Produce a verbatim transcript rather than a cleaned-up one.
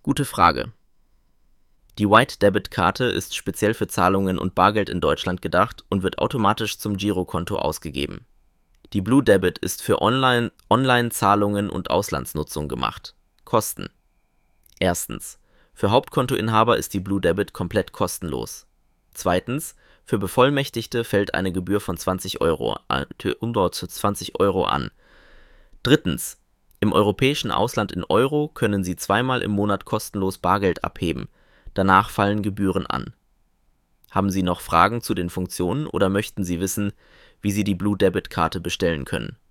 Gute Frage. Die White-Debit-Karte ist speziell für Zahlungen und Bargeld in Deutschland gedacht und wird automatisch zum Girokonto ausgegeben. Die Blue Debit ist für Online Online-Zahlungen und Auslandsnutzung gemacht. Kosten: Erstens. Für Hauptkontoinhaber ist die Blue Debit komplett kostenlos. Zweitens. Für Bevollmächtigte fällt eine Gebühr von zwanzig Euro an. zwanzig Euro an. Drittens. Im europäischen Ausland in Euro können Sie zweimal im Monat kostenlos Bargeld abheben. Danach fallen Gebühren an. Haben Sie noch Fragen zu den Funktionen oder möchten Sie wissen, wie Sie die Blue Debit Karte bestellen können?